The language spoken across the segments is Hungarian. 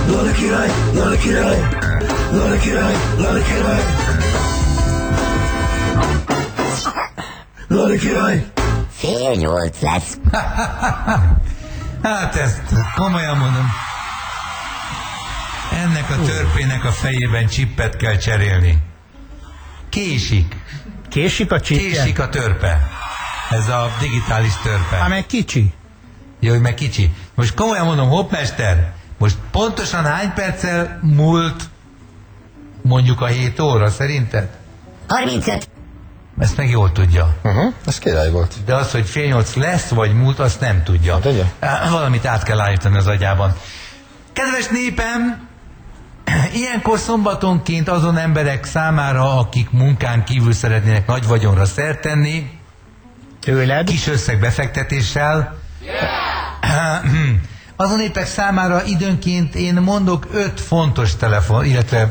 Lala király, Lala király, Lala király, Lala király, Lala király. 7:30 lesz. Hát ezt komolyan mondom. Ennek a törpének a fejében csippet kell cserélni. Késik. Késik a csipje? Késik a törpe. Ez a digitális törpe. Hát meg kicsi. Jó, hogy meg kicsi. Most komolyan mondom, hoppmester, most pontosan hány perccel múlt mondjuk a 7 óra szerinted? 35. Ezt meg jól tudja. Ez király volt. De az, hogy fél 8 lesz vagy múlt, azt nem tudja. Hát ugye? Valamit át kell állítani az agyában. Kedves népem, ilyenkor szombatonként azon emberek számára, akik munkán kívül szeretnének nagy vagyonra szert tenni, Tőled? kis összeg befektetéssel, azon népek számára időnként én mondok 5 fontos telefon, illetve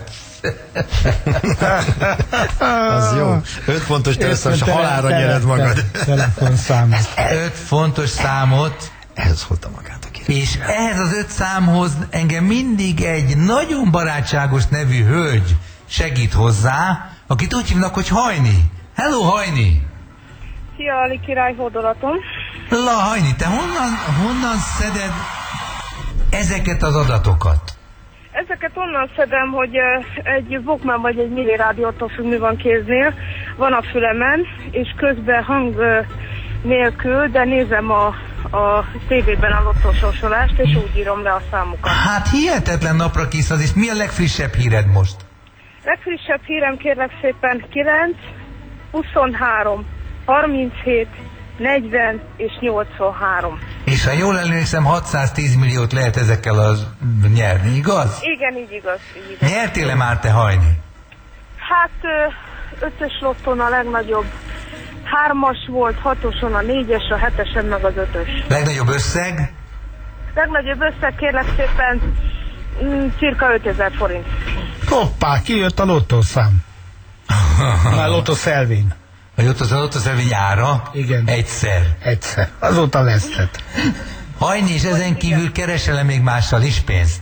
Az jó. 5 pontos telefon, és halálra nyered magad. Telefonszámot. 5 fontos számot, Ehhez hozta magát a király. és ehhez az 5 számhoz engem mindig egy nagyon barátságos nevű hölgy segít hozzá, akit úgy hívnak, hogy Hajni. Hello, Hajni! Szia, Ali király, hódolatom. La, Hajni, te honnan szeded ezeket az adatokat? Ezeket onnan szedem, hogy egy Walkman vagy egy mini rádiótól függ, mi van kéznél, van a fülemen, és közben hang nélkül, de nézem a tévében a lottósorsolást, és úgy írom le a számokat. Hát hihetetlen napra kész az, és mi a legfrissebb híred most? Legfrissebb hírem kérlek szépen 9, 23, 37, 40 és 83. És ha jól emlékszem, 610 milliót lehet ezekkel az nyerni, igaz? Igen, így igaz. Így igaz. Nyertél-e már te, Hajni? Hát 5-ös lottón a legnagyobb, 3-as volt, 6-oson a 4-es, a 7-esen meg az 5-ös. Legnagyobb összeg? Legnagyobb összeg kérlek szépen cirka 5000 forint. Hoppá, kijött a lottószám. Már lottószelvény. Vagy ott az lottószelvény ára? Igen. Egyszer. Azóta vesztett. Hajni, és ezen kívül keresel-e még mással is pénzt?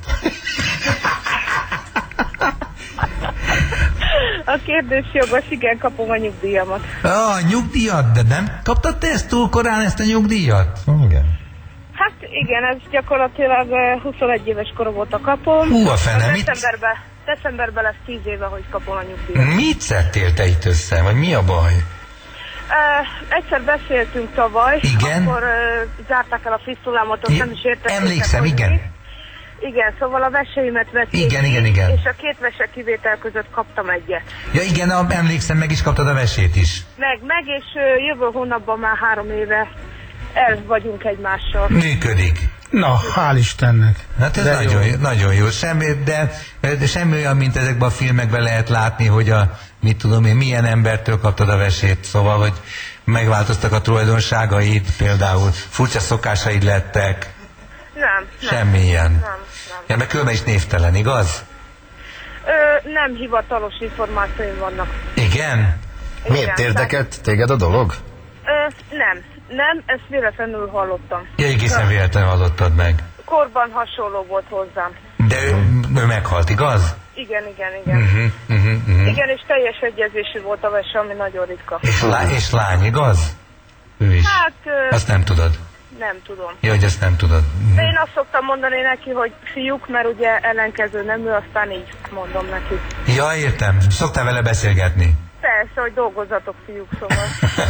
A kérdés jogos, igen, kapom a nyugdíjamat. A nyugdíjat, de nem kaptad te ezt túl korán, ezt a nyugdíjat? Igen. Hát igen, ez gyakorlatilag 21 éves korom óta kapom. Hú, a fene, mit? Decemberben lesz 10 éve, hogy kapom a nyugdíjat. Mit szedtél te itt össze, vagy mi a baj? Egyszer beszéltünk tavaly, Igen? akkor zárták el a fisztulámat, ott nem is értették. Emlékszem, hogy igen. mi. Igen, szóval a veseimet vették Igen, ki, igen, igen. és a 2 vese kivétel között kaptam egyet. Ja igen, emlékszem, meg is kaptad a vesét is. Meg, és jövő hónapban már 3 éve el vagyunk egymással. Működik. Na, hál' Istennek. Hát ez De nagyon jó. De semmi olyan, mint ezekben a filmekben lehet látni, hogy mit tudom én, milyen embertől kaptad a vesét, szóval, hogy megváltoztak a tulajdonságait, például furcsa szokásaid lettek. Nem. Semmilyen. Nem. Ja, meg különben is névtelen, igaz? Nem hivatalos információim vannak. Igen? Miért érdekelt téged a dolog? Nem, ezt véletlenül hallottam. Ja, egészen véletlenül hallottad meg. Korban hasonló volt hozzám. De ő meghalt, igaz? Igen. Igen, és teljes egyezésű volt a vese, ami nagyon ritka. És lány, igaz? Ő is. Hát, Azt nem tudod. nem tudom. Ja, hogy ezt nem tudod. De én azt szoktam mondani neki, hogy fiúk, mert ugye ellenkező nemű, aztán így mondom neki. Ja, értem. Szoktál vele beszélgetni? Persze, hogy dolgozzatok fiúk, szóval.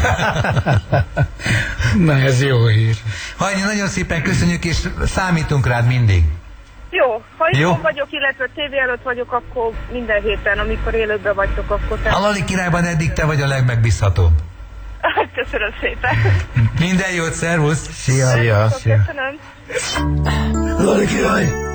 Na, ez jó hír. Hajni, nagyon szépen köszönjük, és számítunk rád mindig. Jó, ha Jó. itthon vagyok, illetve tévé előtt vagyok, akkor minden héten, amikor élőben vagytok, akkor A Lali királyban eddig te vagy a legmegbízhatóbb. Köszönöm szépen. Minden jót, szervusz! Szia. Köszönöm. Lala király,